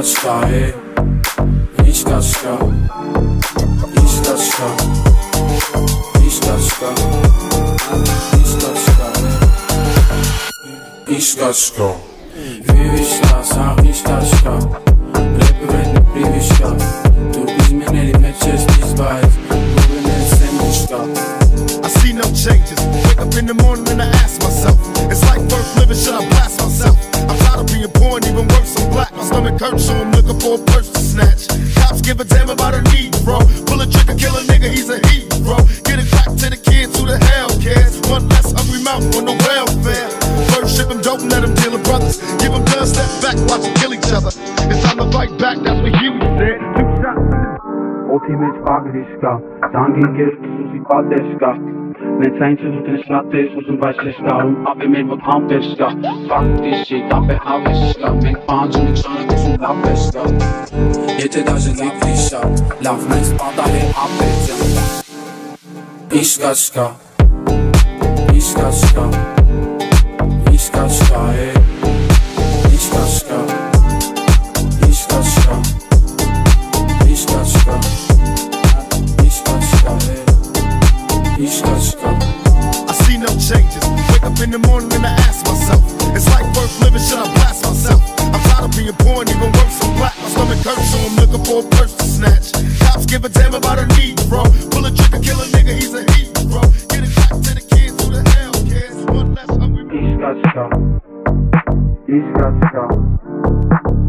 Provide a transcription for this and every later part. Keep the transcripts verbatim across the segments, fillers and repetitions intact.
Iskacka, ey. Iskacka, Iskacka, Iskacka, Iskacka, ey. Iskacka. Viviška, sa Iskacka, rapi vredne priviška. Tu izmenili me čest izbajit, gubine sandvička. I see no changes. Wake up in the morning and I ask myself, it's like worth living, should I blast myself? I'm tired of being poor and even worse, I'm black. My stomach hurts, so I'm looking for a purse to snatch. Cops give a damn about a need, bro. Pull a trigger, kill a nigga, he's a hero. Get it back to the kids, who the hell cares? One less hungry mouth on the welfare. First ship them dope, let them deal with brothers. Give them guns, step back, watch them kill each other. It's time to fight back, that's what Huey said. Two shots in the Otimeć pagriška, zanginger susi padeška. Ne tańczy ten światy, susun başleşka. Um abi men mot hampeşka. Faktiski tape haveşka. Men pancını çana kusun lapeşka. Yete daży likrisha. Laf men spada he apeca. Iskacka, Iskacka, Iskacka, ey. Iskacka, Iskacka, Iskacka, Iskacka, ey. Iskacka. I see no changes. Wake up in the morning and I ask myself, it's like worth living, should I blast myself? I'm tired of being poor and even worse, I'm black. My stomach hurts, so I'm looking for a purse to snatch. Cops give a damn about a need, bro. Pull a trigger, kill a nigga, he's a hero. Get it back to the kids, who the hell cares? One less hungry. Iskacka, Iskacka,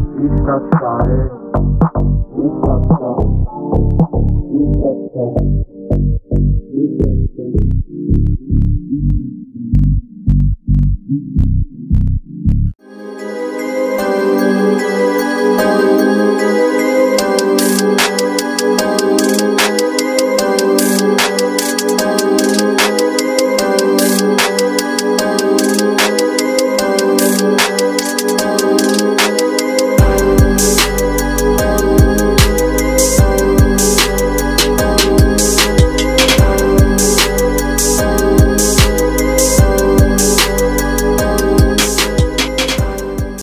Iskacka, ey. Iskacka, Iskacka.